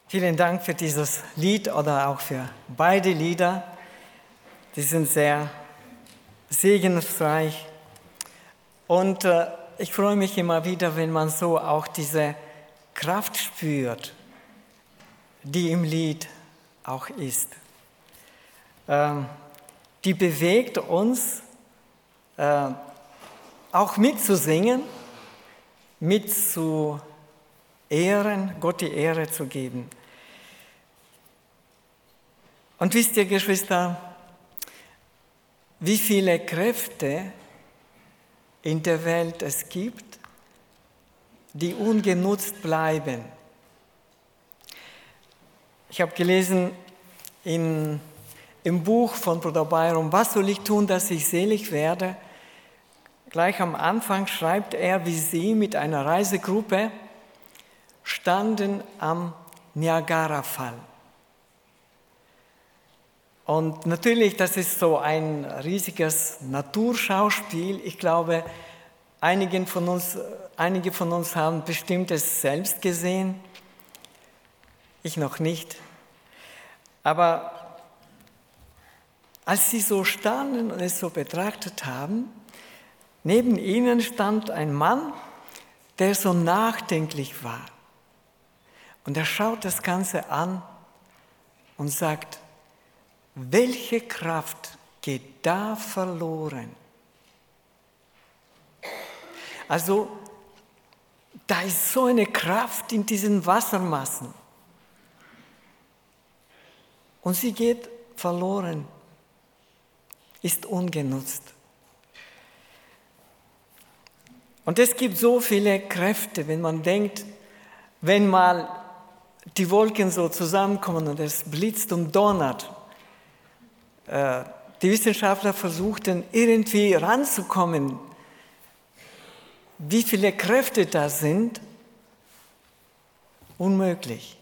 Vielen Dank für dieses Lied oder auch für beide Lieder. Die sind sehr segensreich. Und ich freue mich immer wieder, wenn man so auch diese Kraft spürt, die im Lied auch ist. Die bewegt uns, auch mitzusingen, mitzuehren, Gott die Ehre zu geben. Und wisst ihr, Geschwister, wie viele Kräfte in der Welt es gibt, die ungenutzt bleiben. Ich habe gelesen im Buch von Bruder Byron, was soll ich tun, dass ich selig werde? Gleich am Anfang schreibt er, wie sie mit einer Reisegruppe standen am Niagarafall. Und natürlich, das ist so ein riesiges Naturschauspiel. Ich glaube, einige von uns haben bestimmt es selbst gesehen. Ich noch nicht. Aber als sie so standen und es so betrachtet haben, neben ihnen stand ein Mann, der so nachdenklich war. Und er schaut das Ganze an und sagt, welche Kraft geht da verloren? Also, da ist so eine Kraft in diesen Wassermassen. Und sie geht verloren, ist ungenutzt. Und es gibt so viele Kräfte, wenn man denkt, wenn mal die Wolken so zusammenkommen und es blitzt und donnert. Die Wissenschaftler versuchten irgendwie ranzukommen, wie viele Kräfte da sind. Unmöglich.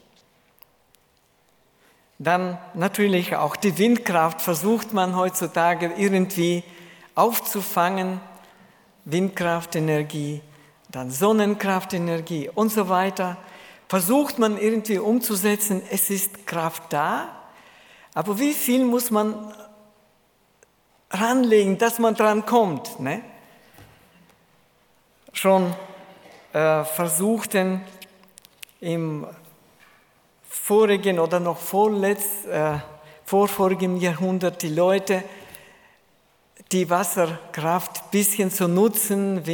Dann natürlich auch die Windkraft versucht man heutzutage irgendwie aufzufangen. Windkraftenergie, dann Sonnenkraftenergie und so weiter. Versucht man irgendwie umzusetzen, es ist Kraft da. Aber wie viel muss man ranlegen, dass man dran kommt? Ne? Schon versuchten im vorigen oder noch vorvorigen Jahrhundert die Leute, die Wasserkraft ein bisschen zu nutzen,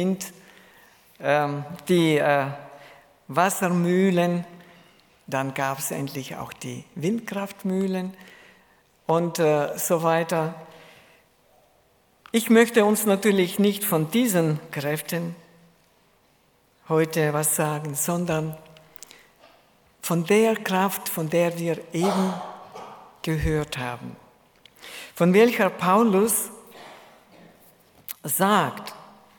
die Wassermühlen, dann gab es endlich auch die Windkraftmühlen und so weiter. Ich möchte uns natürlich nicht von diesen Kräften heute was sagen, sondern von der Kraft, von der wir eben gehört haben, von welcher Paulus sagt,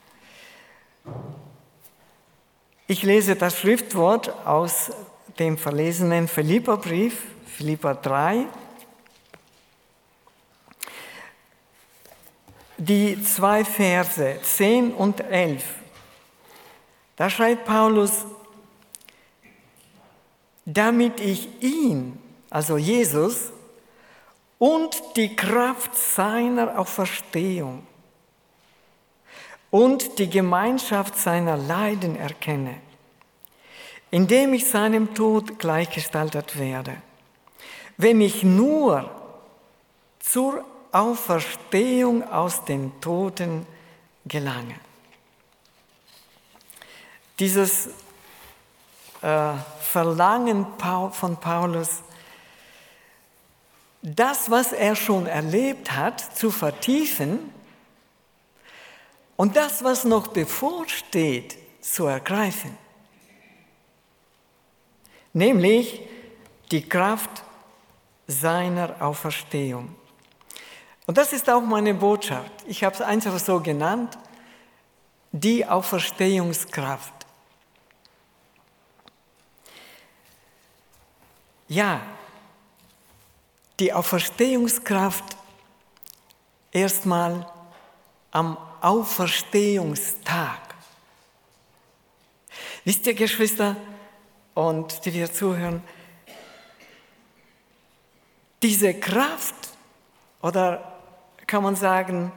ich lese das Schriftwort aus dem verlesenen Philipperbrief, Philipper 3, die 2 Verse 10 und 11. Da schreibt Paulus, damit ich ihn, also Jesus, und die Kraft seiner Auferstehung und die Gemeinschaft seiner Leiden erkenne, indem ich seinem Tod gleichgestaltet werde, wenn ich nur zur Auferstehung aus den Toten gelange. Dieses Verlangen von Paulus, das, was er schon erlebt hat, zu vertiefen und das, was noch bevorsteht, zu ergreifen. Nämlich die Kraft seiner Auferstehung. Und das ist auch meine Botschaft. Ich habe es einfach so genannt, die Auferstehungskraft. Ja, die Auferstehungskraft erstmal am Auferstehungstag. Wisst ihr, Geschwister, und die wir zuhören, diese Kraft, oder kann man sagen,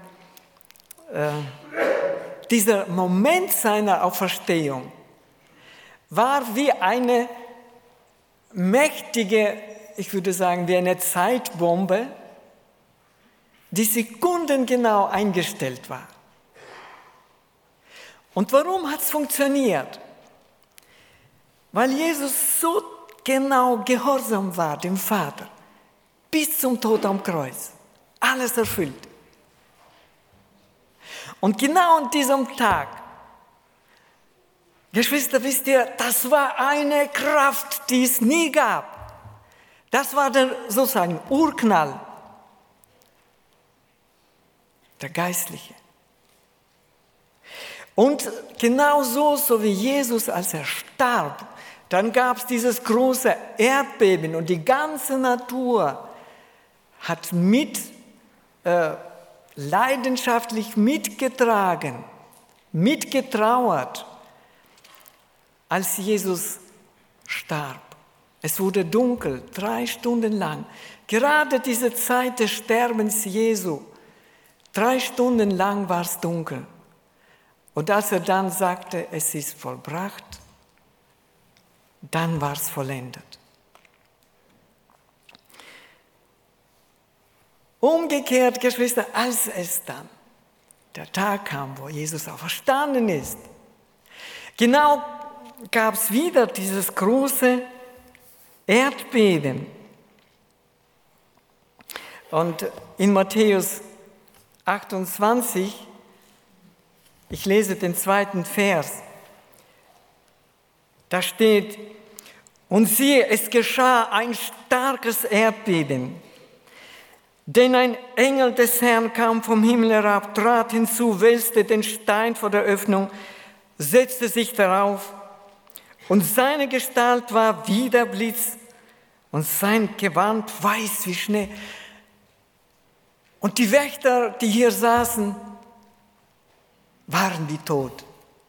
dieser Moment seiner Auferstehung war wie eine mächtige, ich würde sagen, wie eine Zeitbombe, die sekundengenau eingestellt war. Und warum hat es funktioniert? Weil Jesus so genau gehorsam war dem Vater, bis zum Tod am Kreuz. Alles erfüllt. Und genau an diesem Tag, Geschwister, wisst ihr, das war eine Kraft, die es nie gab. Das war der sozusagen Urknall, der geistliche. Und genauso, so wie Jesus, als er starb, dann gab es dieses große Erdbeben und die ganze Natur hat leidenschaftlich mitgetragen, mitgetrauert, als Jesus starb. Es wurde dunkel, 3 Stunden lang. Gerade diese Zeit des Sterbens Jesu, 3 Stunden lang war es dunkel. Und als er dann sagte, es ist vollbracht, dann war es vollendet. Umgekehrt, Geschwister, als es dann der Tag kam, wo Jesus auferstanden ist, genau gab es wieder dieses große Erdbeben. Und in Matthäus 28, ich lese den 2. Vers, da steht, und siehe, es geschah ein starkes Erdbeben, denn ein Engel des Herrn kam vom Himmel herab, trat hinzu, wälzte den Stein vor der Öffnung, setzte sich darauf, und seine Gestalt war wie der Blitz und sein Gewand weiß wie Schnee. Und die Wächter, die hier saßen, waren wie tot.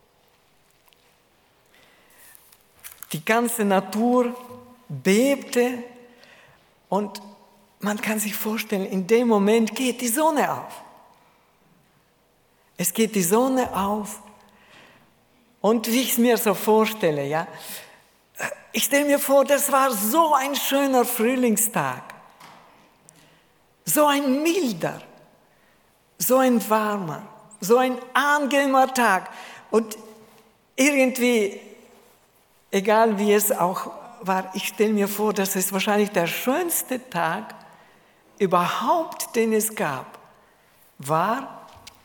Die ganze Natur bebte und man kann sich vorstellen, in dem Moment geht die Sonne auf. Es geht die Sonne auf. Und wie ich es mir so vorstelle, ja, ich stelle mir vor, das war so ein schöner Frühlingstag. So ein milder, so ein warmer, so ein angenehmer Tag. Und irgendwie, egal wie es auch war, ich stelle mir vor, dass es wahrscheinlich der schönste Tag überhaupt, den es gab, war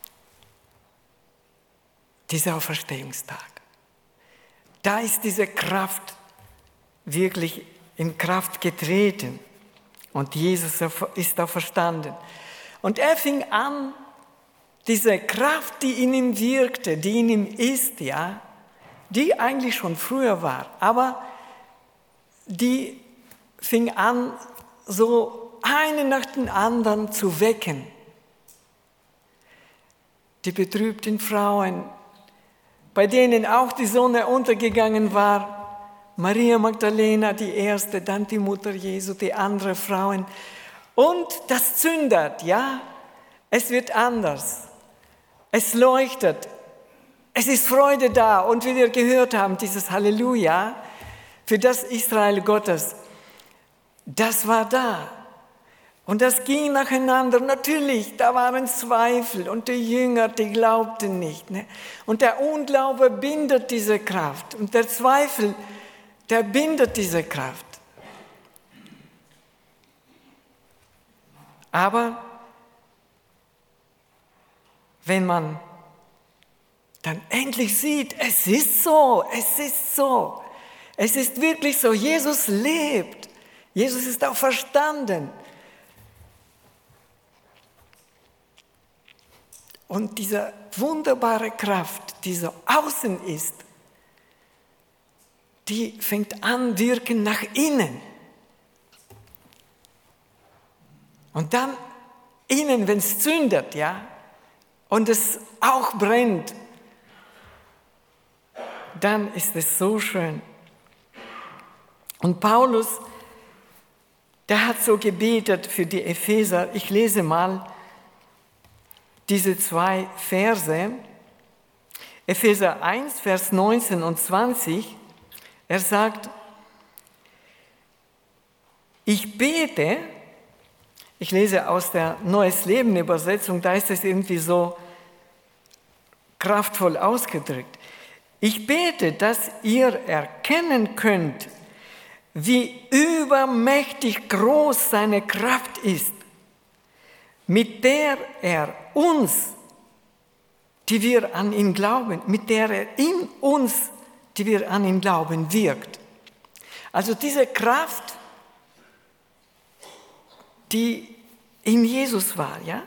dieser Auferstehungstag. Da ist diese Kraft wirklich in Kraft getreten und Jesus ist auferstanden. Und er fing an, diese Kraft, die in ihm wirkte, die in ihm ist, ja, die eigentlich schon früher war, aber die fing an, so einen nach dem anderen zu wecken. Die betrübten Frauen, bei denen auch die Sonne untergegangen war, Maria Magdalena, die erste, dann die Mutter Jesu, die andere Frauen. Und das zündet, ja, es wird anders. Es leuchtet, es ist Freude da. Und wie wir gehört haben, dieses Halleluja für das Israel Gottes, das war da. Und das ging nacheinander. Natürlich, da waren Zweifel und die Jünger, die glaubten nicht. Ne? Und der Unglaube bindet diese Kraft. Und der Zweifel, der bindet diese Kraft. Aber wenn man dann endlich sieht, es ist so, es ist wirklich so, Jesus lebt, Jesus ist auch verstanden. Und diese wunderbare Kraft, die so außen ist, die fängt an wirken nach innen. Und dann innen, wenn es zündet, ja, und es auch brennt, dann ist es so schön. Und Paulus, der hat so gebetet für die Epheser. Ich lese mal diese 2 Verse. Epheser 1, Vers 19 und 20. Er sagt, ich bete, ich lese aus der Neues Leben Übersetzung, da ist es irgendwie so kraftvoll ausgedrückt. Ich bete, dass ihr erkennen könnt, wie übermächtig groß seine Kraft ist, mit der er uns, die wir an ihn glauben, mit der er in uns, die wir an ihn glauben, wirkt. Also diese Kraft, die in Jesus war, ja,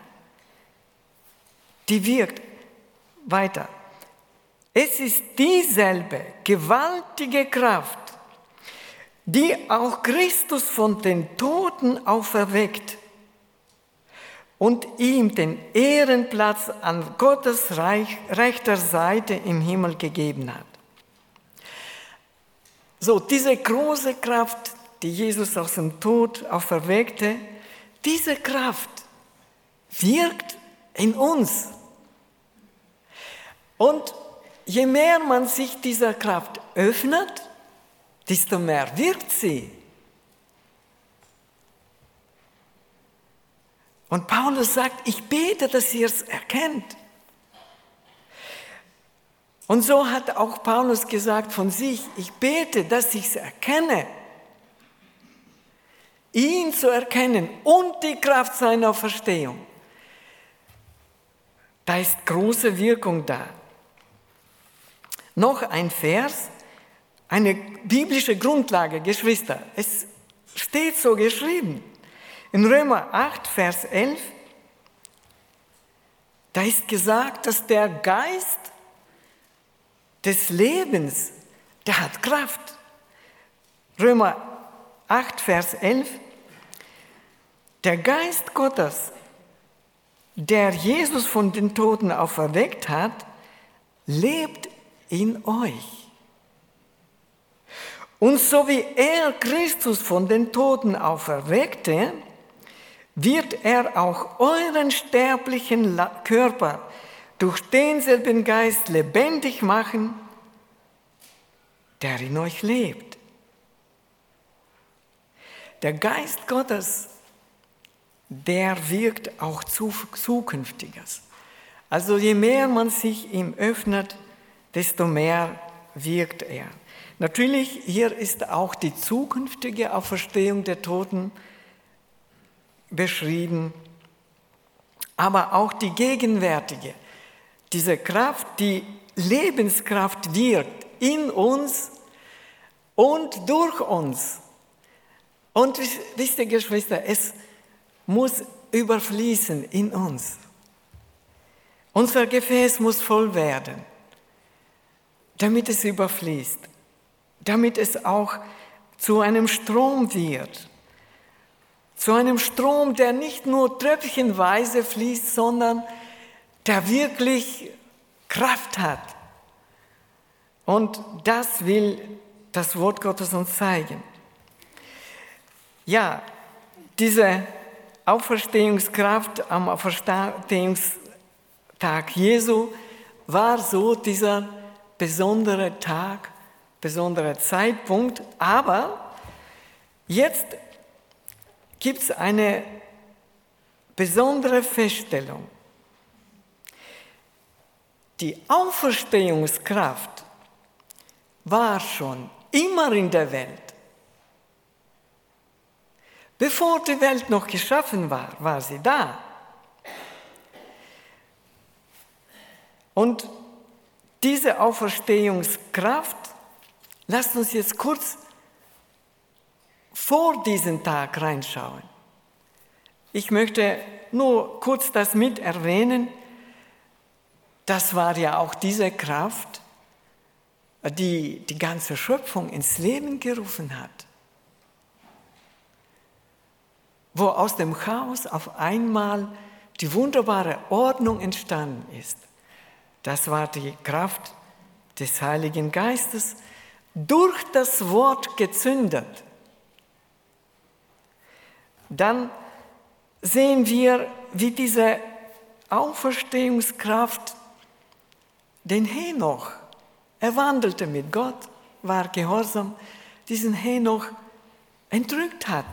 die wirkt weiter. Es ist dieselbe gewaltige Kraft, die auch Christus von den Toten auferweckt und ihm den Ehrenplatz an Gottes rechter Seite im Himmel gegeben hat. So, diese große Kraft, die Jesus aus dem Tod auferweckte, diese Kraft wirkt in uns. Und je mehr man sich dieser Kraft öffnet, desto mehr wirkt sie. Und Paulus sagt, ich bete, dass ihr es erkennt. Und so hat auch Paulus gesagt von sich, ich bete, dass ich es erkenne. Ihn zu erkennen und die Kraft seiner Verstehung. Da ist große Wirkung da. Noch ein Vers, eine biblische Grundlage, Geschwister. Es steht so geschrieben. In Römer 8, Vers 11, da ist gesagt, dass der Geist des Lebens, der hat Kraft. Römer 8, Vers 11, der Geist Gottes, der Jesus von den Toten auferweckt hat, lebt in euch. Und so wie er Christus von den Toten auferweckte, wird er auch euren sterblichen Körper durch denselben Geist lebendig machen, der in euch lebt. Der Geist Gottes, der wirkt auch Zukünftiges. Also je mehr man sich ihm öffnet, desto mehr wirkt er. Natürlich, hier ist auch die zukünftige Auferstehung der Toten beschrieben, aber auch die gegenwärtige. Diese Kraft, die Lebenskraft wirkt in uns und durch uns. Und wisst ihr, Geschwister, es muss überfließen in uns. Unser Gefäß muss voll werden, damit es überfließt, damit es auch zu einem Strom wird. Zu einem Strom, der nicht nur tröpfchenweise fließt, sondern der wirklich Kraft hat. Und das will das Wort Gottes uns zeigen. Ja, diese Auferstehungskraft am Auferstehungstag Jesu war so dieser besondere Tag, besonderer Zeitpunkt. Aber jetzt gibt es eine besondere Feststellung. Die Auferstehungskraft war schon immer in der Welt. Bevor die Welt noch geschaffen war, war sie da. Und diese Auferstehungskraft, lasst uns jetzt kurz vor diesen Tag reinschauen. Ich möchte nur kurz das mit erwähnen. Das war ja auch diese Kraft, die die ganze Schöpfung ins Leben gerufen hat. Wo aus dem Chaos auf einmal die wunderbare Ordnung entstanden ist. Das war die Kraft des Heiligen Geistes, durch das Wort gezündet. dann sehen wir, wie diese Auferstehungskraft den Henoch, er wandelte mit Gott, war gehorsam, diesen Henoch entrückt hat.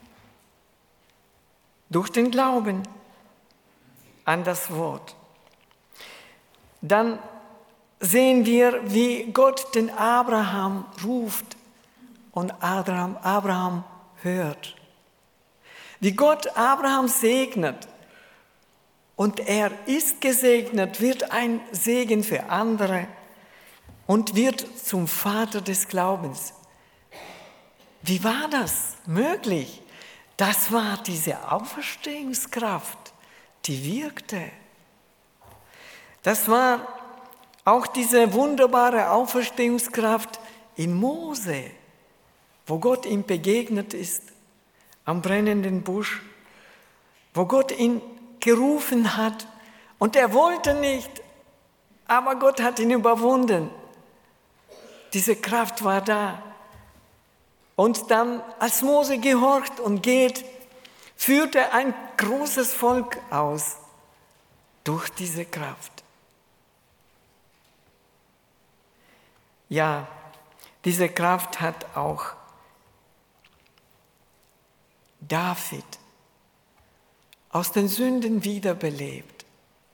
Durch den Glauben an das Wort. Dann sehen wir, wie Gott den Abraham ruft und Abraham hört. Wie Gott Abraham segnet und er ist gesegnet, wird ein Segen für andere und wird zum Vater des Glaubens. Wie war das möglich? Das war diese Auferstehungskraft, die wirkte. Das war auch diese wunderbare Auferstehungskraft in Mose, wo Gott ihm begegnet ist, am brennenden Busch, wo Gott ihn gerufen hat und er wollte nicht, aber Gott hat ihn überwunden. Diese Kraft war da. Und dann, als Mose gehorcht und geht, führt er ein großes Volk aus durch diese Kraft. Ja, diese Kraft hat auch David aus den Sünden wiederbelebt.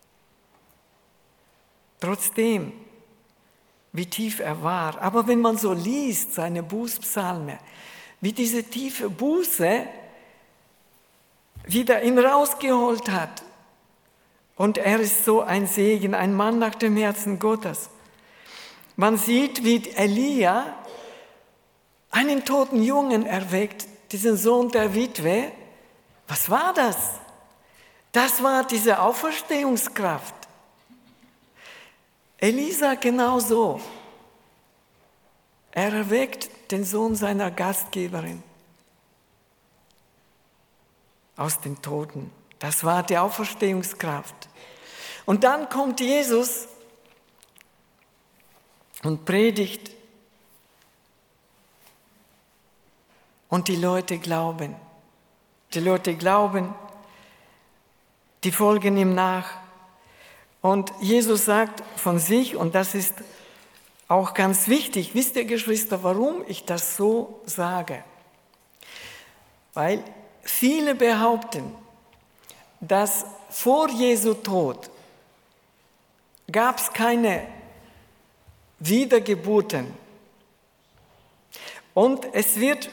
Trotzdem, wie tief er war. Aber wenn man so liest, seine Bußpsalme, wie diese tiefe Buße wieder ihn rausgeholt hat. Und er ist so ein Segen, ein Mann nach dem Herzen Gottes. Man sieht, wie Elia einen toten Jungen erweckt, diesen Sohn der Witwe. Was war das? Das war diese Auferstehungskraft. Elisa genauso. Er erweckt den Sohn seiner Gastgeberin aus den Toten. Das war die Auferstehungskraft. Und dann kommt Jesus und predigt. Und die Leute glauben. Die Leute glauben, die folgen ihm nach. Und Jesus sagt von sich, und das ist auch ganz wichtig, wisst ihr Geschwister, warum ich das so sage? Weil viele behaupten, dass vor Jesu Tod gab es keine Wiedergeburten. Und es wird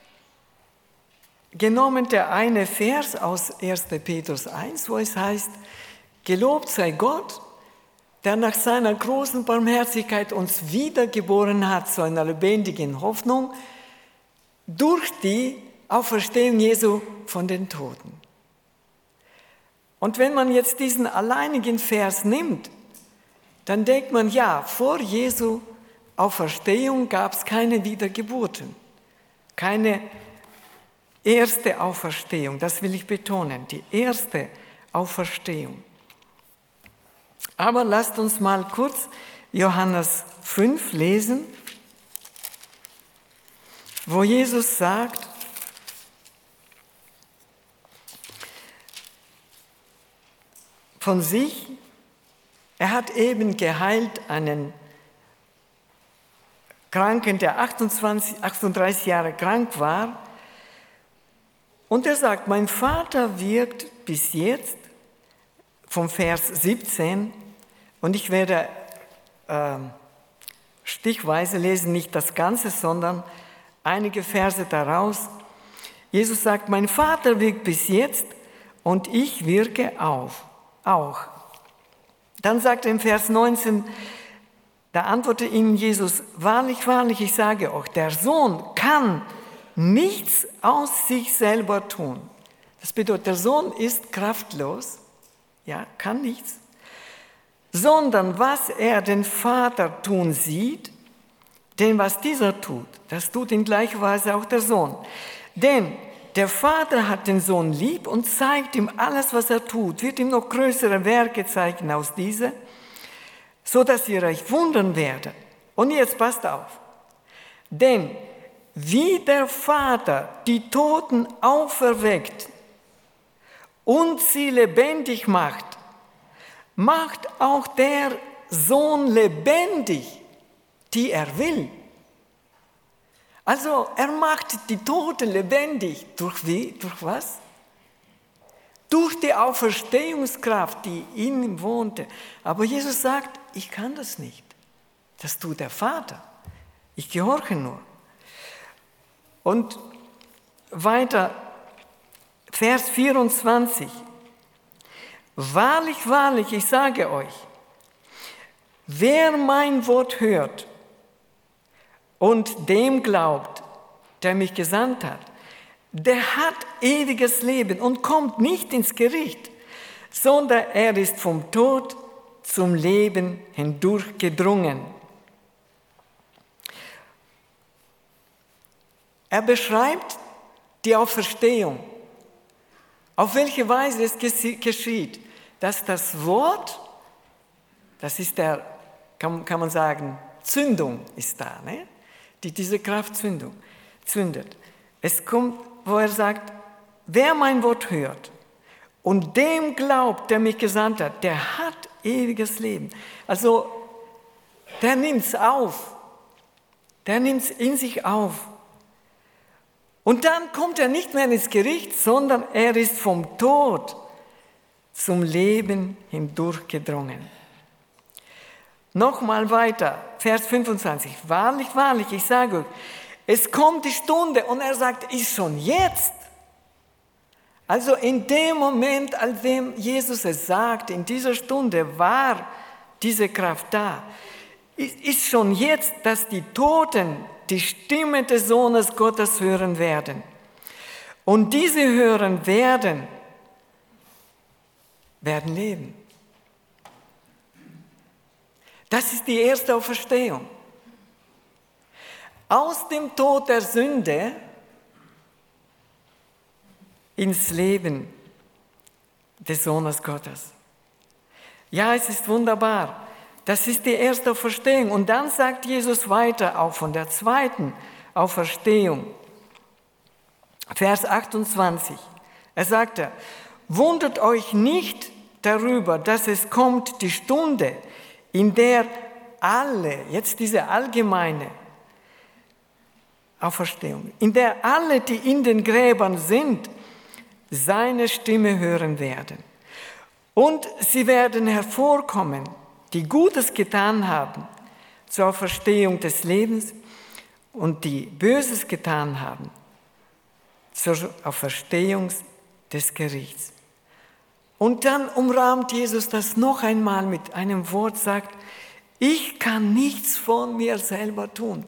genommen der eine Vers aus 1. Petrus 1, wo es heißt, gelobt sei Gott, der nach seiner großen Barmherzigkeit uns wiedergeboren hat zu einer lebendigen Hoffnung durch die Auferstehung Jesu von den Toten. Und wenn man jetzt diesen alleinigen Vers nimmt, dann denkt man, ja, vor Jesu Auferstehung gab es keine Wiedergeburten, keine erste Auferstehung, das will ich betonen, die erste Auferstehung. Aber lasst uns mal kurz Johannes 5 lesen, wo Jesus sagt, von sich, er hat eben geheilt einen Kranken, der 38 Jahre krank war. Und er sagt, mein Vater wirkt bis jetzt, vom Vers 17, und ich werde stichweise lesen, nicht das Ganze, sondern einige Verse daraus. Jesus sagt, mein Vater wirkt bis jetzt und ich wirke auch. Dann sagt er im Vers 19, da antwortete ihnen Jesus, wahrlich, wahrlich, ich sage euch, der Sohn kann nichts aus sich selber tun. Das bedeutet, der Sohn ist kraftlos, ja, kann nichts, sondern was er den Vater tun sieht, denn was dieser tut, das tut in gleicher Weise auch der Sohn. Denn der Vater hat den Sohn lieb und zeigt ihm alles, was er tut, wird ihm noch größere Werke zeigen aus dieser, so dass ihr euch wundern werdet. Und jetzt passt auf, denn wie der Vater die Toten auferweckt und sie lebendig macht, macht auch der Sohn lebendig, die er will. Also er macht die Toten lebendig. Durch wie? Durch was? Durch die Auferstehungskraft, die in ihm wohnte. Aber Jesus sagt, ich kann das nicht. Das tut der Vater. Ich gehorche nur. Und weiter, Vers 24. Wahrlich, wahrlich, ich sage euch, wer mein Wort hört und dem glaubt, der mich gesandt hat, der hat ewiges Leben und kommt nicht ins Gericht, sondern er ist vom Tod zum Leben hindurchgedrungen. Er beschreibt die Auferstehung. Auf welche Weise es geschieht, dass das Wort, das ist der, kann man sagen, Zündung ist da, ne? Diese Kraft zündet. Es kommt, wo er sagt, wer mein Wort hört und dem glaubt, der mich gesandt hat, der hat ewiges Leben. Also, der nimmt es auf. Der nimmt es in sich auf. Und dann kommt er nicht mehr ins Gericht, sondern er ist vom Tod zum Leben hindurchgedrungen. Nochmal weiter, Vers 25. Wahrlich, wahrlich, ich sage euch, es kommt die Stunde und er sagt, ist schon jetzt. Also in dem Moment, als dem Jesus es sagt, in dieser Stunde war diese Kraft da. Ist schon jetzt, dass die Toten die Stimme des Sohnes Gottes hören werden. Und diese hören werden leben. Das ist die erste Auferstehung. Aus dem Tod der Sünde ins Leben des Sohnes Gottes. Ja, es ist wunderbar. Das ist die erste Auferstehung. Und dann sagt Jesus weiter, auch von der zweiten Auferstehung. Vers 28. Er sagte, wundert euch nicht darüber, dass es kommt die Stunde, in der alle, jetzt diese allgemeine Auferstehung, in der alle, die in den Gräbern sind, seine Stimme hören werden. Und sie werden hervorkommen, die Gutes getan haben zur Auferstehung des Lebens und die Böses getan haben zur Auferstehung des Gerichts. Und dann umrahmt Jesus das noch einmal mit einem Wort, sagt, ich kann nichts von mir selber tun.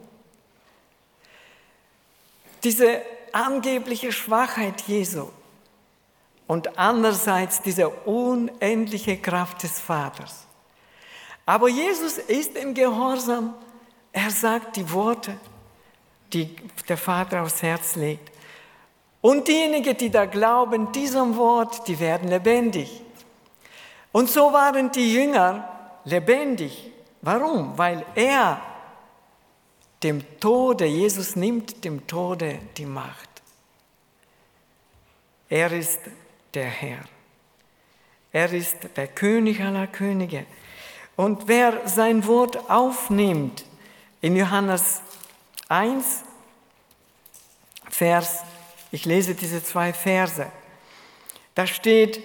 Diese angebliche Schwachheit Jesu und andererseits diese unendliche Kraft des Vaters. Aber Jesus ist im Gehorsam, er sagt die Worte, die der Vater aufs Herz legt. Und diejenigen, die da glauben, diesem Wort, die werden lebendig. Und so waren die Jünger lebendig. Warum? Weil er dem Tode, Jesus nimmt dem Tode die Macht. Er ist der Herr. Er ist der König aller Könige. Und wer sein Wort aufnimmt, in Johannes 1, ich lese diese 2 Verse, da steht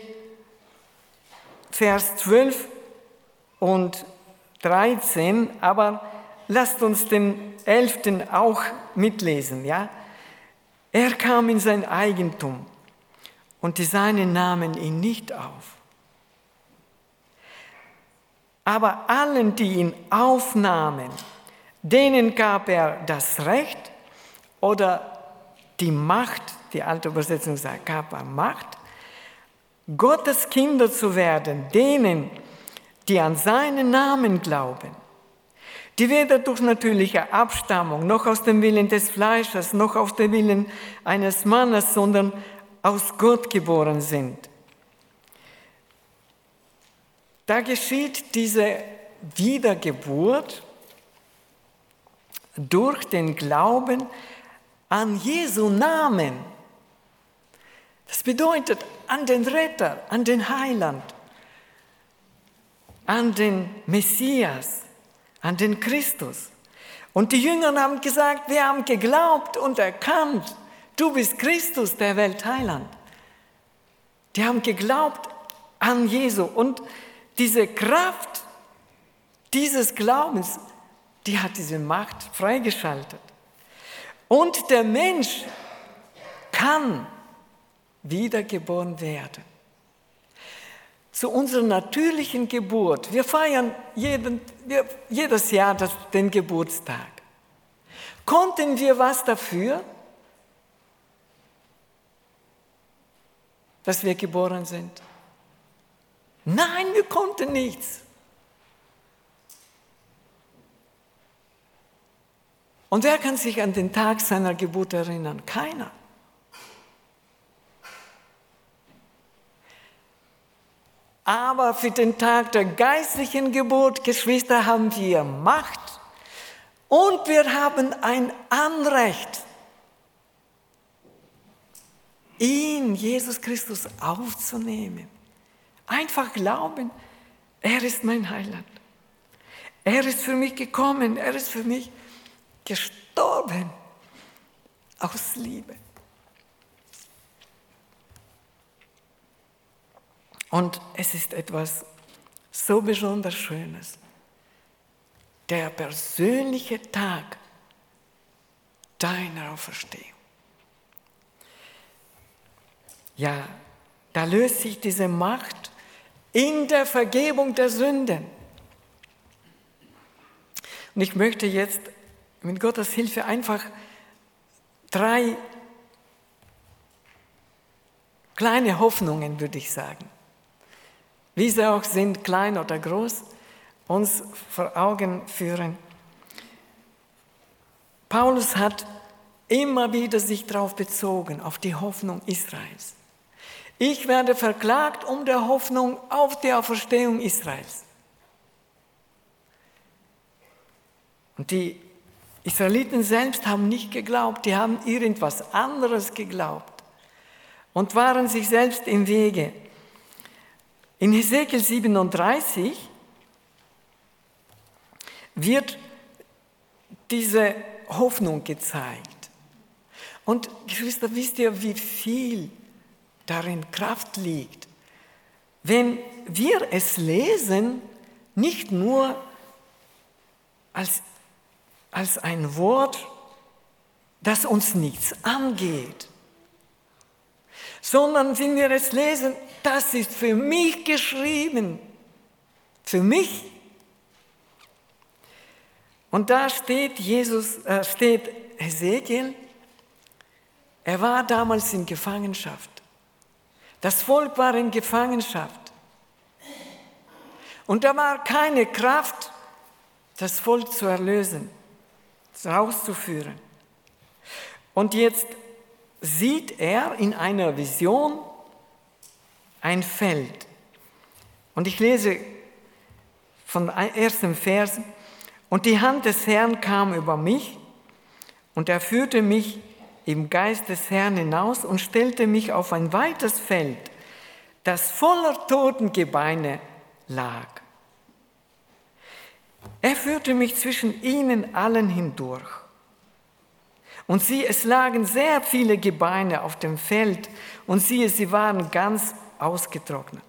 Vers 12 und 13, aber lasst uns den 11. auch mitlesen. Ja? Er kam in sein Eigentum und die Seinen nahmen ihn nicht auf. Aber allen, die ihn aufnahmen, denen gab er das Recht oder die Macht, die alte Übersetzung sagt, gab er Macht, Gottes Kinder zu werden, denen, die an seinen Namen glauben, die weder durch natürliche Abstammung, noch aus dem Willen des Fleisches, noch aus dem Willen eines Mannes, sondern aus Gott geboren sind. Da geschieht diese Wiedergeburt durch den Glauben an Jesu Namen. Das bedeutet an den Retter, an den Heiland, an den Messias, an den Christus. Und die Jünger haben gesagt, wir haben geglaubt und erkannt, du bist Christus, der Weltheiland. Die haben geglaubt an Jesu. Und diese Kraft dieses Glaubens, die hat diese Macht freigeschaltet. Und der Mensch kann wiedergeboren werden. Zu unserer natürlichen Geburt, wir feiern jedes Jahr den Geburtstag. Konnten wir was dafür, dass wir geboren sind? Nein, wir konnten nichts. Und wer kann sich an den Tag seiner Geburt erinnern? Keiner. Aber für den Tag der geistlichen Geburt, Geschwister, haben wir Macht und wir haben ein Anrecht, ihn, Jesus Christus, aufzunehmen. Einfach glauben, er ist mein Heiland. Er ist für mich gekommen, er ist für mich gestorben aus Liebe. Und es ist etwas so besonders Schönes. Der persönliche Tag deiner Auferstehung. Ja, da löst sich diese Macht in der Vergebung der Sünden. Und ich möchte jetzt mit Gottes Hilfe einfach 3 kleine Hoffnungen, würde ich sagen, wie sie auch sind, klein oder groß, uns vor Augen führen. Paulus hat immer wieder sich darauf bezogen, auf die Hoffnung Israels. Ich werde verklagt um der Hoffnung auf die Auferstehung Israels. Und die Israeliten selbst haben nicht geglaubt, die haben irgendwas anderes geglaubt und waren sich selbst im Wege. In Hesekiel 37 wird diese Hoffnung gezeigt. Und Geschwister, wisst ihr, wie viel darin Kraft liegt? Wenn wir es lesen, nicht nur als ein Wort, das uns nichts angeht, sondern wenn wir es lesen, das ist für mich geschrieben, für mich. Und da steht Hesekiel, er war damals in Gefangenschaft. Das Volk war in Gefangenschaft. Und da war keine Kraft, das Volk zu erlösen, rauszuführen. Und jetzt sieht er in einer Vision ein Feld. Und ich lese von ersten Vers. Und die Hand des Herrn kam über mich und er führte mich im Geist des Herrn hinaus und stellte mich auf ein weites Feld, das voller Totengebeine lag. Er führte mich zwischen ihnen allen hindurch. Und siehe, es lagen sehr viele Gebeine auf dem Feld und siehe, sie waren ganz ausgetrocknet.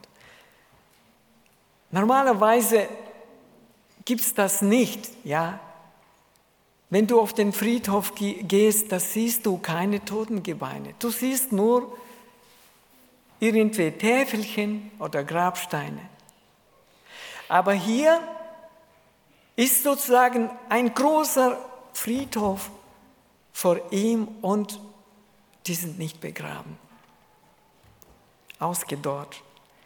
Normalerweise gibt es das nicht, ja. Wenn du auf den Friedhof gehst, da siehst du keine Totengebeine. Du siehst nur irgendwie Täfelchen oder Grabsteine. Aber hier ist sozusagen ein großer Friedhof vor ihm und die sind nicht begraben, ausgedorrt.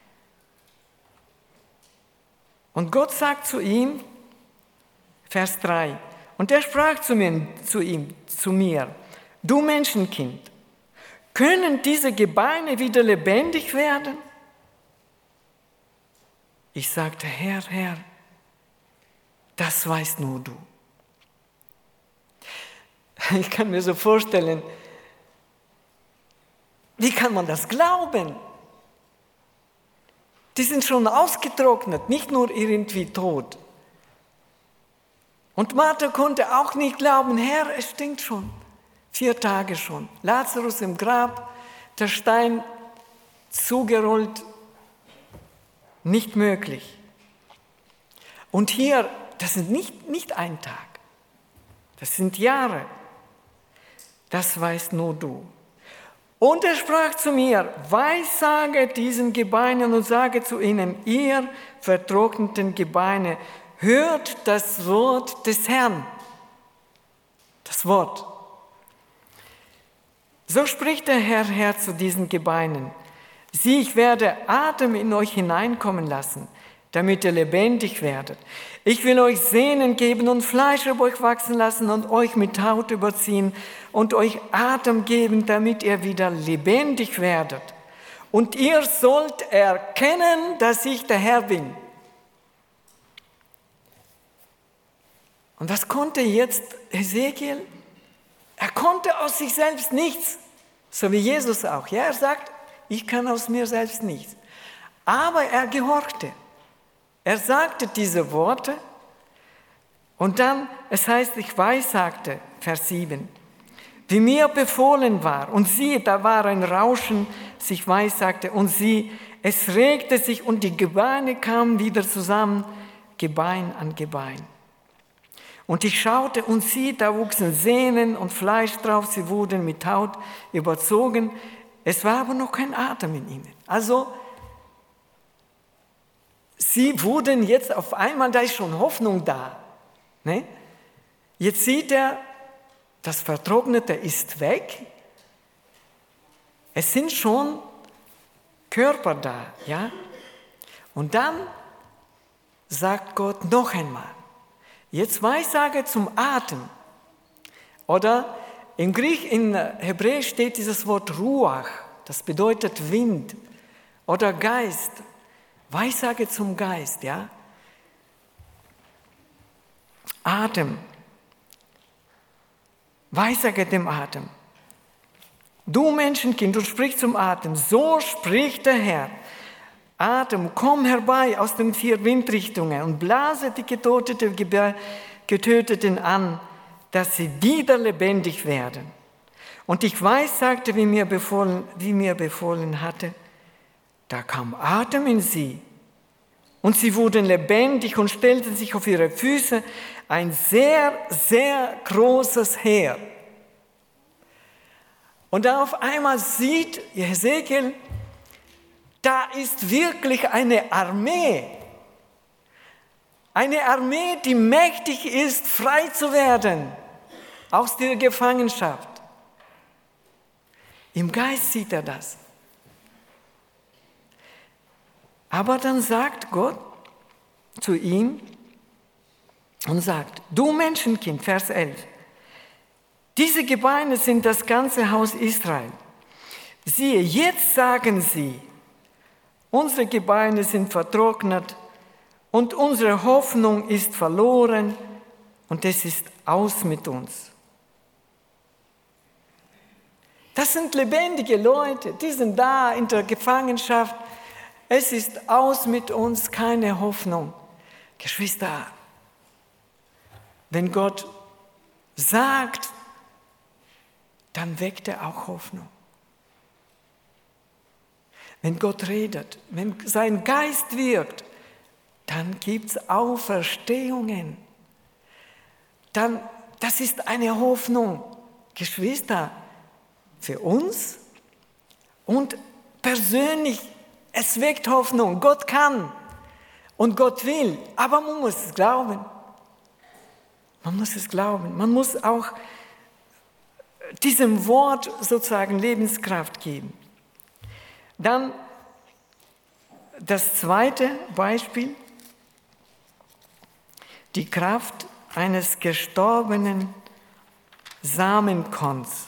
Und Gott sagt zu ihm, Vers 3, und er sprach zu mir, du Menschenkind, können diese Gebeine wieder lebendig werden? Ich sagte, Herr, das weißt nur du. Ich kann mir so vorstellen, wie kann man das glauben? Die sind schon ausgetrocknet, nicht nur irgendwie tot. Und Martha konnte auch nicht glauben, Herr, es stinkt schon. 4 Tage schon. Lazarus im Grab, der Stein zugerollt, nicht möglich. Und hier, das sind nicht ein Tag, das sind Jahre. Das weißt nur du. Und er sprach zu mir, weissage diesen Gebeinen und sage zu ihnen, ihr vertrockneten Gebeine, hört das Wort des Herrn. Das Wort. So spricht der Herr zu diesen Gebeinen. Sieh, ich werde Atem in euch hineinkommen lassen, damit ihr lebendig werdet. Ich will euch Sehnen geben und Fleisch auf euch wachsen lassen und euch mit Haut überziehen und euch Atem geben, damit ihr wieder lebendig werdet. Und ihr sollt erkennen, dass ich der Herr bin. Und was konnte jetzt Hesekiel? Er konnte aus sich selbst nichts, so wie Jesus auch. Ja, er sagt, ich kann aus mir selbst nichts. Aber er gehorchte. Er sagte diese Worte und dann, es heißt, ich weissagte, Vers 7, wie mir befohlen war. Und siehe, da war ein Rauschen, sich weissagte und sieh, es regte sich und die Gebeine kamen wieder zusammen, Gebein an Gebein. Und ich schaute und sieh, da wuchsen Sehnen und Fleisch drauf, sie wurden mit Haut überzogen. Es war aber noch kein Atem in ihnen. Also, sie wurden jetzt auf einmal, da ist schon Hoffnung da. Ne? Jetzt sieht er, das Vertrocknete ist weg. Es sind schon Körper da. Ja? Und dann sagt Gott noch einmal, jetzt Weissage zum Atem. Oder in Hebräisch steht dieses Wort Ruach, das bedeutet Wind oder Geist. Weissage zum Geist, ja. Atem. Weissage dem Atem. Du Menschenkind, du sprichst zum Atem. So spricht der Herr. Atem, komm herbei aus den 4 Windrichtungen und blase die Getöteten an, dass sie wieder lebendig werden. Und ich weissagte, wie mir befohlen hatte. Da kam Atem in sie und sie wurden lebendig und stellten sich auf ihre Füße, ein sehr, sehr großes Heer. Und da auf einmal sieht Hesekiel, da ist wirklich eine Armee, die mächtig ist, frei zu werden aus der Gefangenschaft. Im Geist sieht er das. Aber dann sagt Gott zu ihm und sagt, du Menschenkind, Vers 11, diese Gebeine sind das ganze Haus Israel. Siehe, jetzt sagen sie, unsere Gebeine sind vertrocknet und unsere Hoffnung ist verloren und es ist aus mit uns. Das sind lebendige Leute, die sind da in der Gefangenschaft. Es ist aus mit uns, keine Hoffnung. Geschwister, wenn Gott sagt, dann weckt er auch Hoffnung. Wenn Gott redet, wenn sein Geist wirkt, dann gibt es Auferstehungen. Das ist eine Hoffnung, Geschwister, für uns und persönlich. Es weckt Hoffnung. Gott kann und Gott will, aber man muss es glauben. Man muss es glauben. Man muss auch diesem Wort sozusagen Lebenskraft geben. Dann das zweite Beispiel, die Kraft eines gestorbenen Samenkorns.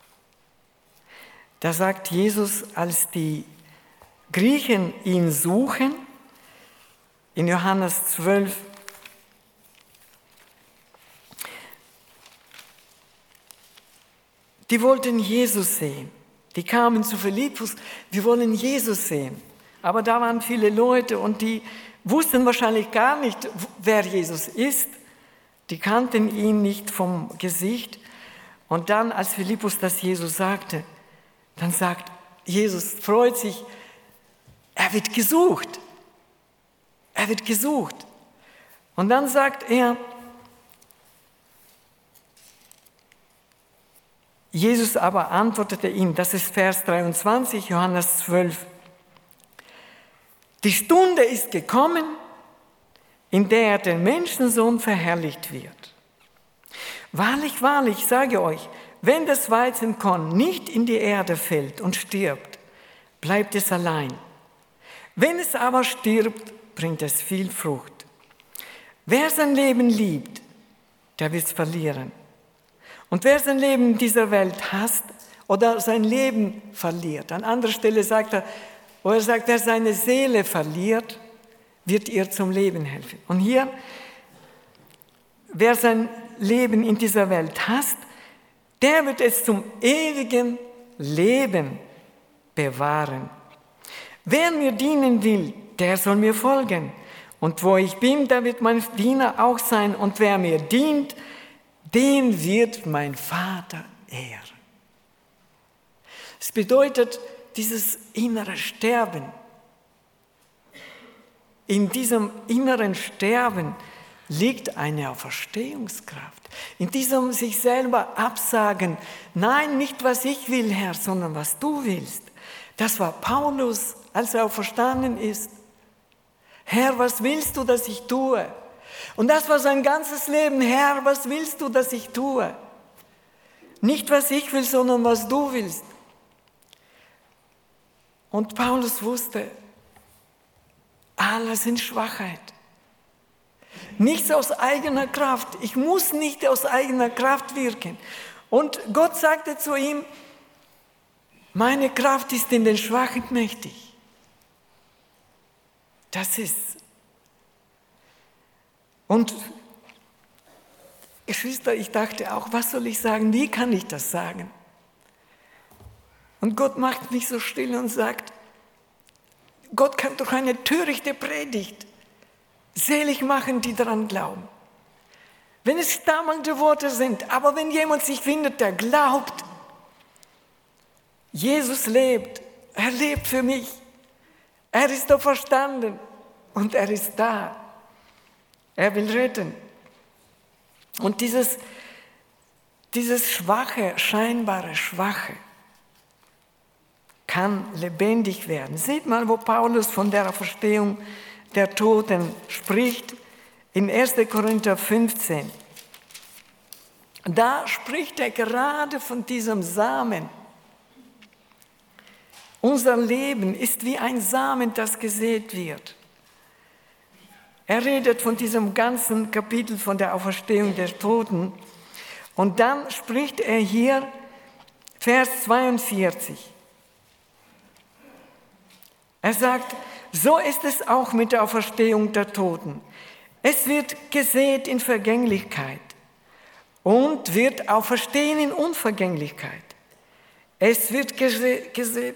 Da sagt Jesus, als die Griechen ihn suchen, in Johannes 12, Die wollten Jesus sehen. Die kamen zu Philippus, wir wollen Jesus sehen. Aber da waren viele Leute und die wussten wahrscheinlich gar nicht, wer Jesus ist. Die kannten ihn nicht vom Gesicht. Und dann, als Philippus das Jesus sagte, dann sagt Jesus, freut sich, er wird gesucht. Er wird gesucht. Und dann sagt er, Jesus aber antwortete ihm, das ist Vers 23, Johannes 12, die Stunde ist gekommen, in der der Menschensohn verherrlicht wird. Wahrlich, wahrlich, sage euch, wenn das Weizenkorn nicht in die Erde fällt und stirbt, bleibt es allein. Wenn es aber stirbt, bringt es viel Frucht. Wer sein Leben liebt, der wird es verlieren. Und wer sein Leben in dieser Welt hasst oder sein Leben verliert, an anderer Stelle sagt er, wer seine Seele verliert, wird ihr zum Leben helfen. Und hier, wer sein Leben in dieser Welt hasst, der wird es zum ewigen Leben bewahren. Wer mir dienen will, der soll mir folgen. Und wo ich bin, da wird mein Diener auch sein. Und wer mir dient, den wird mein Vater ehren. Es bedeutet dieses innere Sterben. In diesem inneren Sterben liegt eine Auferstehungskraft. In diesem sich selber absagen, nein, nicht was ich will, Herr, sondern was du willst. Das war Paulus, als er auferstanden ist. Herr, was willst du, dass ich tue? Und das war sein ganzes Leben. Herr, was willst du, dass ich tue? Nicht, was ich will, sondern was du willst. Und Paulus wusste, alles in Schwachheit. Nichts aus eigener Kraft. Ich muss nicht aus eigener Kraft wirken. Und Gott sagte zu ihm, meine Kraft ist in den Schwachen mächtig. Das ist. Und Geschwister, ich dachte auch, was soll ich sagen? Wie kann ich das sagen? Und Gott macht mich so still und sagt, Gott kann durch eine törichte Predigt selig machen, die daran glauben. Wenn es stammelnde Worte sind, aber wenn jemand sich findet, der glaubt, Jesus lebt, er lebt für mich, er ist auferstanden und er ist da. Er will retten. Und dieses schwache, scheinbare Schwache kann lebendig werden. Seht mal, wo Paulus von der Auferstehung der Toten spricht, in 1. Korinther 15. Da spricht er gerade von diesem Samen. Unser Leben ist wie ein Samen, das gesät wird. Er redet von diesem ganzen Kapitel von der Auferstehung der Toten. Und dann spricht er hier, Vers 42. Er sagt, so ist es auch mit der Auferstehung der Toten. Es wird gesät in Vergänglichkeit und wird auferstehen in Unvergänglichkeit. Es wird gesät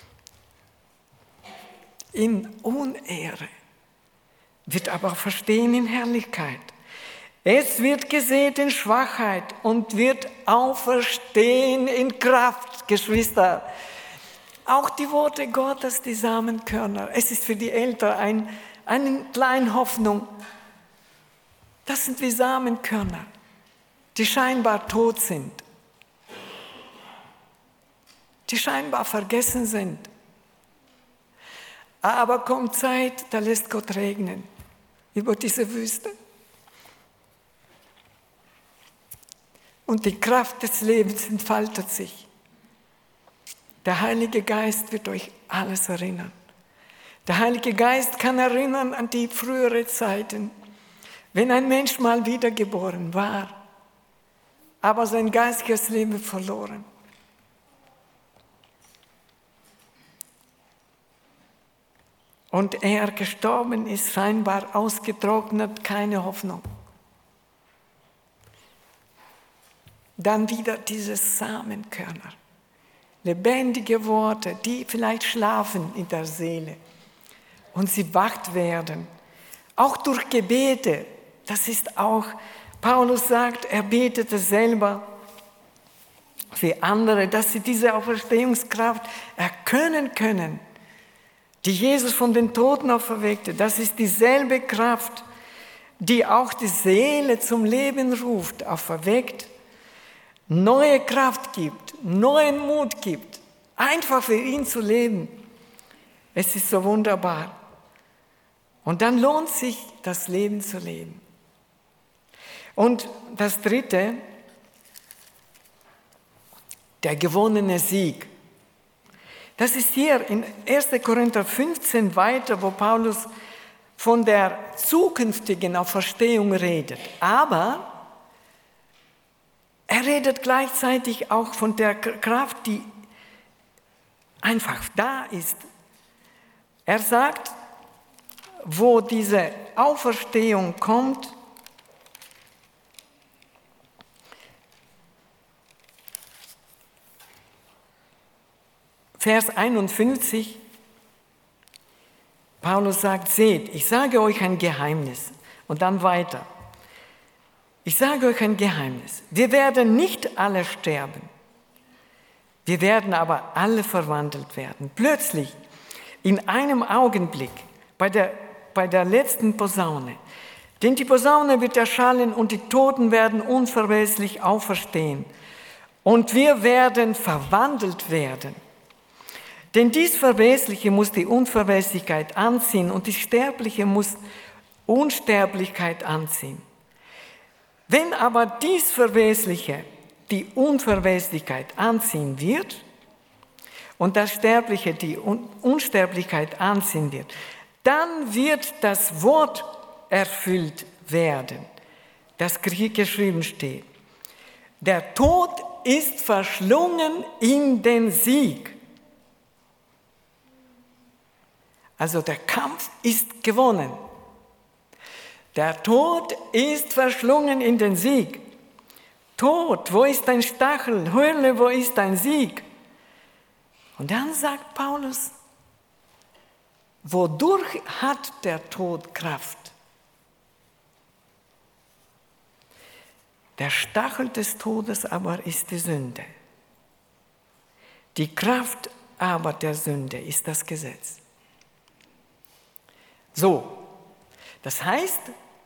in Unehre, wird aber auferstehen in Herrlichkeit. Es wird gesät in Schwachheit und wird auferstehen in Kraft, Geschwister. Auch die Worte Gottes, die Samenkörner. Es ist für die Eltern eine kleine Hoffnung. Das sind wie Samenkörner, die scheinbar tot sind, die scheinbar vergessen sind. Aber kommt Zeit, da lässt Gott regnen über diese Wüste. Und die Kraft des Lebens entfaltet sich. Der Heilige Geist wird euch alles erinnern. Der Heilige Geist kann erinnern an die früheren Zeiten, wenn ein Mensch mal wiedergeboren war, aber sein geistiges Leben verloren. Und er gestorben ist, scheinbar ausgetrocknet, keine Hoffnung. dann wieder diese Samenkörner. Lebendige Worte, die vielleicht schlafen in der Seele und sie wacht werden. Auch durch Gebete, das ist auch, Paulus sagt, er betete selber für andere, dass sie diese Auferstehungskraft erkennen können, die Jesus von den Toten auferweckte. Das ist dieselbe Kraft, die auch die Seele zum Leben ruft, auferweckt, neue Kraft gibt, neuen Mut gibt, einfach für ihn zu leben. Es ist so wunderbar. Und dann lohnt sich, das Leben zu leben. Und das Dritte, der gewonnene Sieg. Das ist hier in 1. Korinther 15 weiter, wo Paulus von der zukünftigen Auferstehung redet. Aber er redet gleichzeitig auch von der Kraft, die einfach da ist. Er sagt, wo diese Auferstehung kommt, Vers 51, Paulus sagt, seht, ich sage euch ein Geheimnis. Und dann weiter. Ich sage euch ein Geheimnis. Wir werden nicht alle sterben. Wir werden aber alle verwandelt werden. Plötzlich, in einem Augenblick, bei der letzten Posaune. Denn die Posaune wird erschallen und die Toten werden unverweslich auferstehen. Und wir werden verwandelt werden. Denn dies Verwesliche muss die Unverweslichkeit anziehen und die Sterbliche muss Unsterblichkeit anziehen. Wenn aber dies Verwesliche die Unverweslichkeit anziehen wird und das Sterbliche die Unsterblichkeit anziehen wird, dann wird das Wort erfüllt werden, das geschrieben steht. Der Tod ist verschlungen in den Sieg. Also der Kampf ist gewonnen. Der Tod ist verschlungen in den Sieg. Tod, wo ist dein Stachel? Hölle, wo ist dein Sieg? Und dann sagt Paulus, wodurch hat der Tod Kraft? Der Stachel des Todes aber ist die Sünde. Die Kraft aber der Sünde ist das Gesetz. So, das heißt,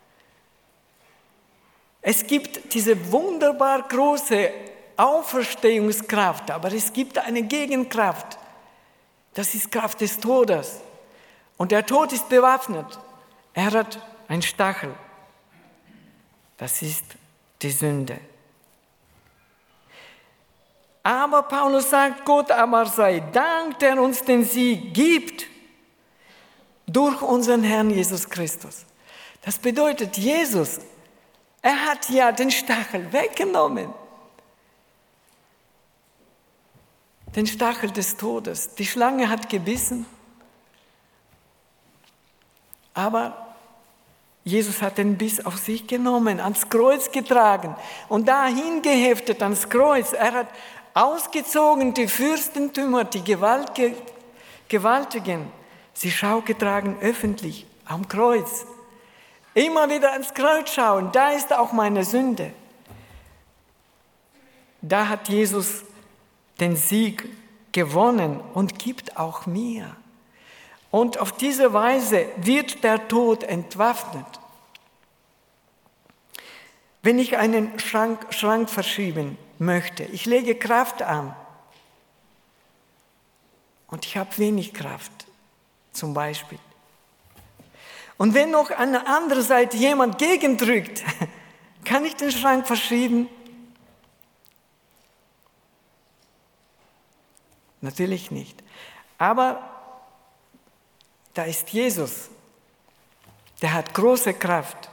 es gibt diese wunderbar große Auferstehungskraft, aber es gibt eine Gegenkraft. Das ist Kraft des Todes. Und der Tod ist bewaffnet. Er hat einen Stachel. Das ist die Sünde. Aber Paulus sagt, Gott aber sei Dank, der uns den Sieg gibt durch unseren Herrn Jesus Christus. Das bedeutet, Jesus, er hat ja den Stachel weggenommen. Den Stachel des Todes. Die Schlange hat gebissen, aber Jesus hat den Biss auf sich genommen, ans Kreuz getragen und dahin geheftet ans Kreuz. Er hat ausgezogen die Fürstentümer, die Gewaltigen, sie Schau getragen öffentlich am Kreuz. Immer wieder ans Kreuz schauen, da ist auch meine Sünde. Da hat Jesus den Sieg gewonnen und gibt auch mir. Und auf diese Weise wird der Tod entwaffnet. Wenn ich einen Schrank verschieben möchte, ich lege Kraft an und ich habe wenig Kraft, zum Beispiel. Und wenn noch an der anderen Seite jemand gegendrückt, kann ich den Schrank verschieben? Natürlich nicht. Aber da ist Jesus, der hat große Kraft.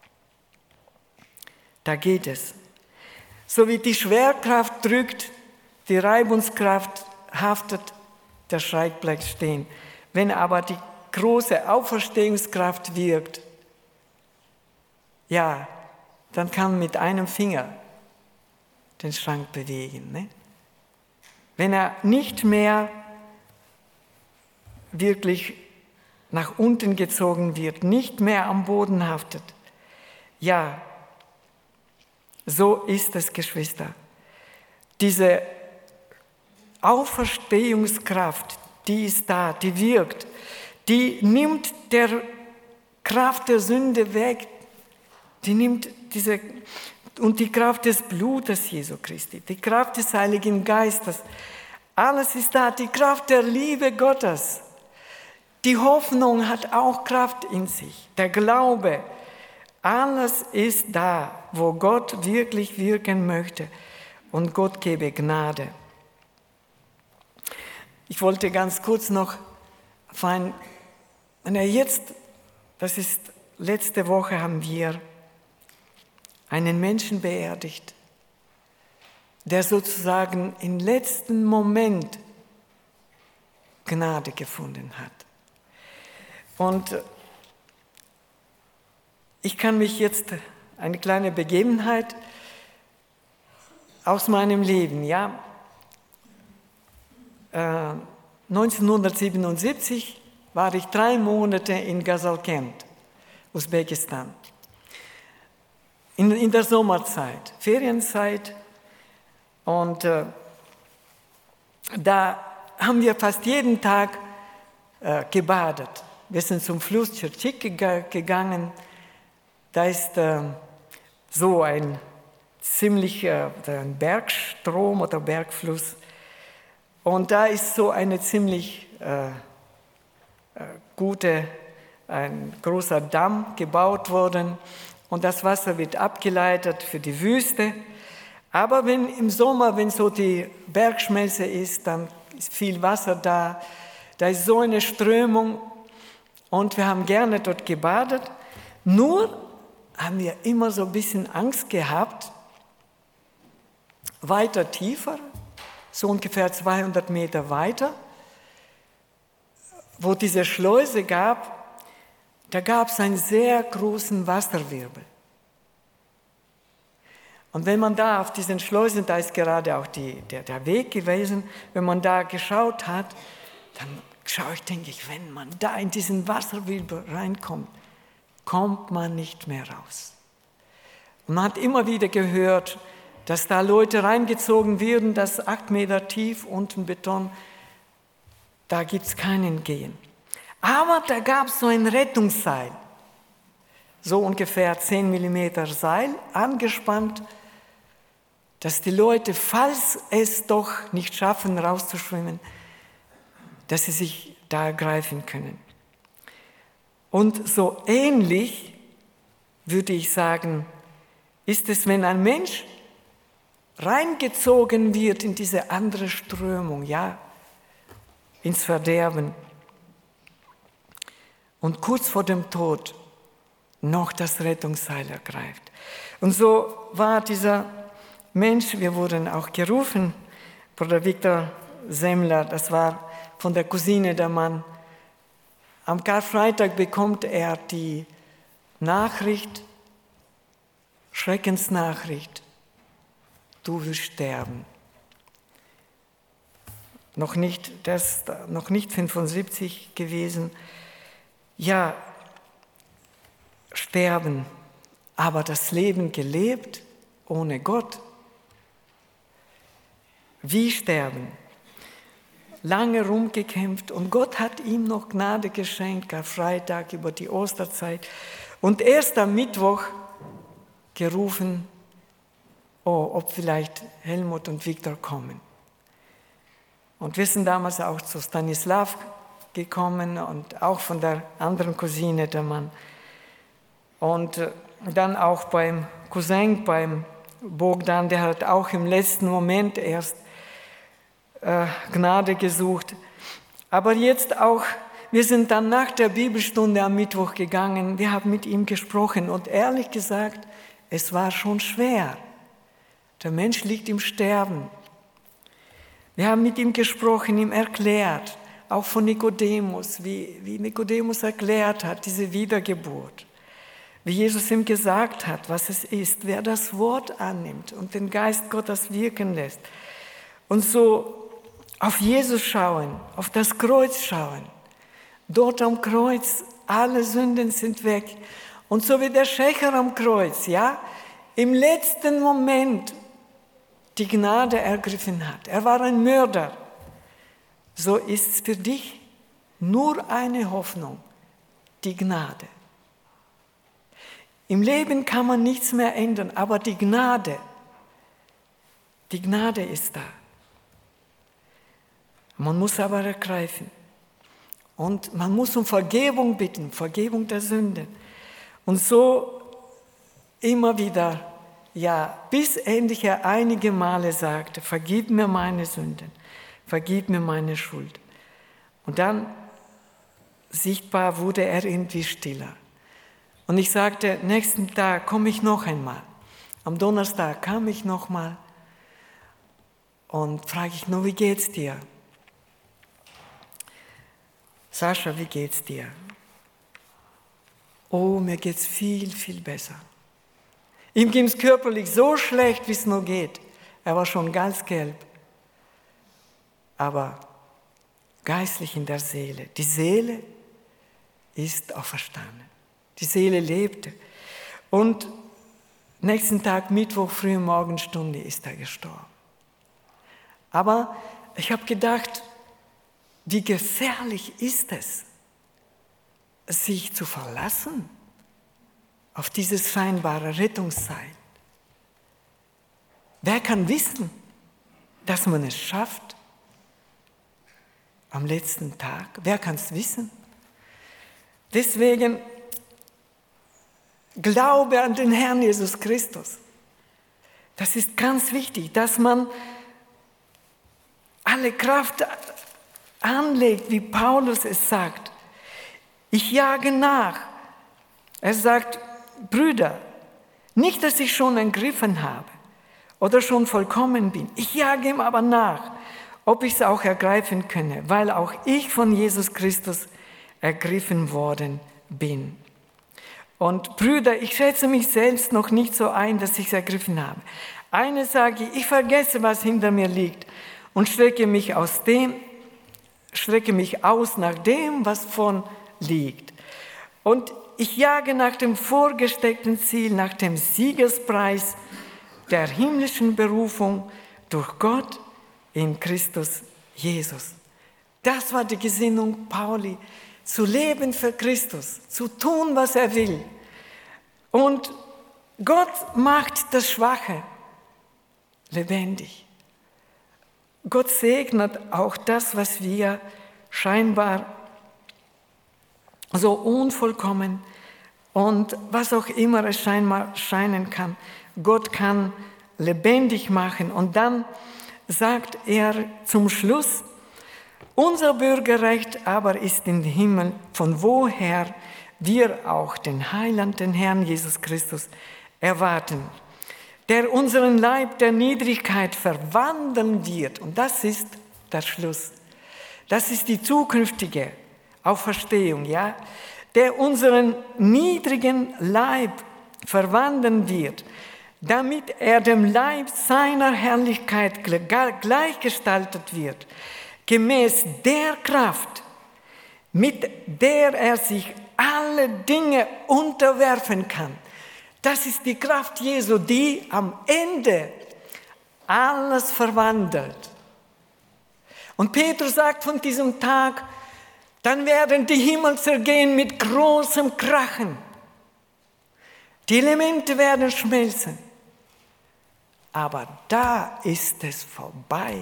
Da geht es. So wie die Schwerkraft drückt, die Reibungskraft haftet, der Schrank bleibt stehen. Wenn aber die große Auferstehungskraft wirkt, ja, dann kann mit einem Finger den Schrank bewegen. Ne? Wenn er nicht mehr wirklich nach unten gezogen wird, nicht mehr am Boden haftet. Ja, so ist es, Geschwister. Diese Auferstehungskraft, die ist da, die wirkt, die nimmt der Kraft der Sünde weg, die nimmt und die Kraft des Blutes Jesu Christi, die Kraft des Heiligen Geistes, alles ist da, die Kraft der Liebe Gottes. Die Hoffnung hat auch Kraft in sich, der Glaube, alles ist da, wo Gott wirklich wirken möchte und Gott gebe Gnade. Ich wollte ganz kurz noch das ist letzte Woche haben wir einen Menschen beerdigt, der sozusagen im letzten Moment Gnade gefunden hat. Und ich kann mich jetzt eine kleine Begebenheit aus meinem Leben, 1977 war ich 3 Monate in Gaziantep, Usbekistan. In der Sommerzeit, Ferienzeit. Und da haben wir fast jeden Tag gebadet. Wir sind zum Fluss Chirchik gegangen. Da ist so ein ein Bergstrom oder Bergfluss. Und da ist so eine ziemlich ein großer Damm gebaut worden. Und das Wasser wird abgeleitet für die Wüste. Aber im Sommer, wenn so die Bergschmelze ist, dann ist viel Wasser da. Da ist so eine Strömung und wir haben gerne dort gebadet. Nur haben wir immer so ein bisschen Angst gehabt, weiter tiefer, so ungefähr 200 Meter weiter, wo diese Schleuse gab, da gab es einen sehr großen Wasserwirbel. Und wenn man da auf diesen Schleusen, da ist gerade auch der Weg gewesen, wenn man da geschaut hat, dann denke ich, wenn man da in diesen Wasserwirbel reinkommt, kommt man nicht mehr raus. Und man hat immer wieder gehört, dass da Leute reingezogen werden, das 8 Meter tief unten Beton, da gibt es keinen Gehen. Aber da gab es so ein Rettungsseil, so ungefähr 10 mm Seil, angespannt, dass die Leute, falls es doch nicht schaffen, rauszuschwimmen, dass sie sich da ergreifen können. Und so ähnlich, würde ich sagen, ist es, wenn ein Mensch reingezogen wird in diese andere Strömung, ins Verderben und kurz vor dem Tod noch das Rettungsseil ergreift. Und so war dieser Mensch, wir wurden auch gerufen, Bruder Viktor Semmler, das war von der Cousine der Mann. Am Karfreitag bekommt er die Nachricht, Schreckensnachricht, du wirst sterben. Noch nicht 75 gewesen. Ja, sterben, aber das Leben gelebt ohne Gott. Wie sterben? Lange rumgekämpft und Gott hat ihm noch Gnade geschenkt, Karfreitag über die Osterzeit und erst am Mittwoch gerufen, ob vielleicht Helmut und Viktor kommen. Und wir sind damals auch zu Stanislav gekommen und auch von der anderen Cousine, der Mann. Und dann auch beim Cousin, beim Bogdan, der hat auch im letzten Moment erst Gnade gesucht. Aber jetzt auch, wir sind dann nach der Bibelstunde am Mittwoch gegangen, wir haben mit ihm gesprochen und ehrlich gesagt, es war schon schwer. Der Mensch liegt im Sterben. Wir haben mit ihm gesprochen, ihm erklärt, auch von Nikodemus, wie Nikodemus erklärt hat, diese Wiedergeburt. wie Jesus ihm gesagt hat, was es ist, wer das Wort annimmt und den Geist Gottes wirken lässt und so auf Jesus schauen, auf das Kreuz schauen. Dort am Kreuz, alle Sünden sind weg. Und so wie der Schächer am Kreuz, ja, im letzten Moment die Gnade ergriffen hat. Er war ein Mörder. So ist es für dich nur eine Hoffnung, die Gnade. Im Leben kann man nichts mehr ändern, aber die Gnade ist da. Man muss aber ergreifen. Und man muss um Vergebung bitten, Vergebung der Sünden. Und so immer wieder, ja, bis endlich er einige Male sagte, vergib mir meine Sünden, vergib mir meine Schuld. Und dann sichtbar wurde er irgendwie stiller. Und ich sagte, nächsten Tag komme ich noch einmal. Am Donnerstag kam ich noch mal und frage ich nur, wie geht's dir? Sascha, wie geht's dir? Oh, mir geht's viel, viel besser. Ihm ging es körperlich so schlecht, wie es nur geht. Er war schon ganz gelb. Aber geistlich in der Seele. Die Seele ist auferstanden. Die Seele lebte. Und nächsten Tag, Mittwoch, frühe Morgenstunde, ist er gestorben. Aber ich habe gedacht, wie gefährlich ist es, sich zu verlassen auf dieses scheinbare Rettungsseil. Wer kann wissen, dass man es schafft am letzten Tag? Wer kann es wissen? Deswegen Glaube an den Herrn Jesus Christus. Das ist ganz wichtig, dass man alle Kraft anlegt, wie Paulus es sagt. Ich jage nach. Er sagt, Brüder, nicht, dass ich schon ergriffen habe oder schon vollkommen bin. Ich jage ihm aber nach, ob ich es auch ergreifen könne, weil auch ich von Jesus Christus ergriffen worden bin. Und Brüder, ich schätze mich selbst noch nicht so ein, dass ich es ergriffen habe. Eines sage ich, ich vergesse, was hinter mir liegt und strecke mich aus nach dem, was vorn liegt. Und ich jage nach dem vorgesteckten Ziel, nach dem Siegespreis der himmlischen Berufung durch Gott in Christus Jesus. Das war die Gesinnung Pauli, zu leben für Christus, zu tun, was er will. Und Gott macht das Schwache lebendig. Gott segnet auch das, was wir scheinbar so unvollkommen und was auch immer es scheinbar scheinen kann. Gott kann lebendig machen. Und dann sagt er zum Schluss, unser Bürgerrecht aber ist im Himmel, von woher wir auch den Heiland, den Herrn Jesus Christus, erwarten, der unseren Leib der Niedrigkeit verwandeln wird. Und das ist der Schluss. Das ist die zukünftige Auferstehung, ja, der unseren niedrigen Leib verwandeln wird, damit er dem Leib seiner Herrlichkeit gleichgestaltet wird, gemäß der Kraft, mit der er sich alle Dinge unterwerfen kann. Das ist die Kraft Jesu, die am Ende alles verwandelt. Und Petrus sagt von diesem Tag, dann werden die Himmel zergehen mit großem Krachen. Die Elemente werden schmelzen. Aber da ist es vorbei.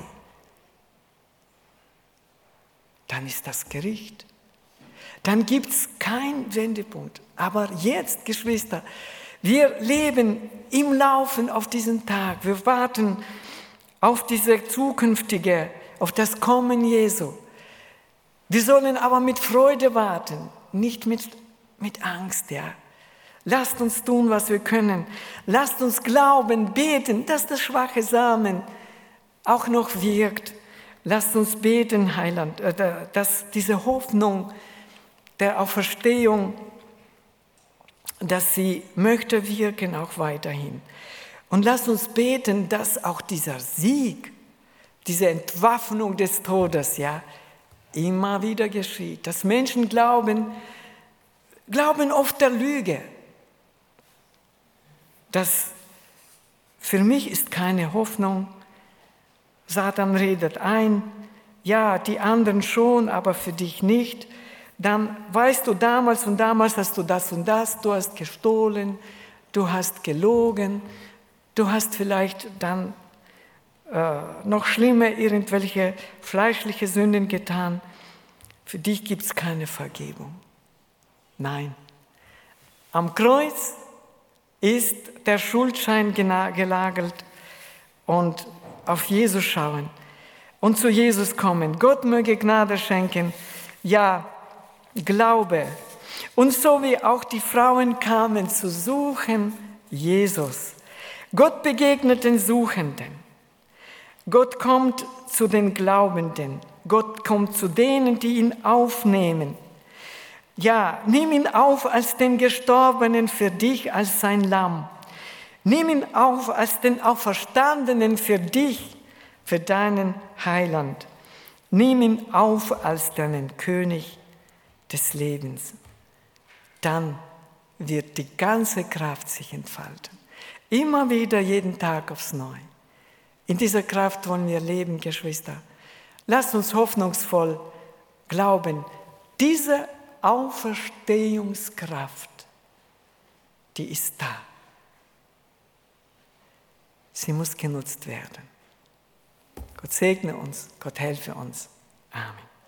Dann ist das Gericht. Dann gibt es keinen Wendepunkt. Aber jetzt, Geschwister, wir leben im Laufen auf diesen Tag. Wir warten auf diese zukünftige, auf das Kommen Jesu. Wir sollen aber mit Freude warten, nicht mit Angst, ja. Lasst uns tun, was wir können. Lasst uns glauben, beten, dass der schwache Samen auch noch wirkt. Lasst uns beten, Heiland, dass diese Hoffnung der Auferstehung dass sie möchte wirken auch weiterhin. Und lasst uns beten, dass auch dieser Sieg, diese Entwaffnung des Todes, ja, immer wieder geschieht. Dass Menschen glauben oft der Lüge. Das für mich ist keine Hoffnung. Satan redet ein, ja, die anderen schon, aber für dich nicht. Dann weißt du, damals und damals hast du das und das, du hast gestohlen, du hast gelogen, du hast vielleicht dann noch schlimmer irgendwelche fleischliche Sünden getan. Für dich gibt es keine Vergebung. Nein. Am Kreuz ist der Schuldschein gelagert und auf Jesus schauen und zu Jesus kommen. Gott möge Gnade schenken, ja, Glaube. Und so wie auch die Frauen kamen zu suchen, Jesus. Gott begegnet den Suchenden. Gott kommt zu den Glaubenden. Gott kommt zu denen, die ihn aufnehmen. Ja, nimm ihn auf als den Gestorbenen für dich, als sein Lamm. Nimm ihn auf als den Auferstandenen für dich, für deinen Heiland. Nimm ihn auf als deinen König des Lebens. Dann wird die ganze Kraft sich entfalten. Immer wieder, jeden Tag aufs Neue. In dieser Kraft wollen wir leben, Geschwister. Lasst uns hoffnungsvoll glauben, diese Auferstehungskraft, die ist da. Sie muss genutzt werden. Gott segne uns, Gott helfe uns. Amen.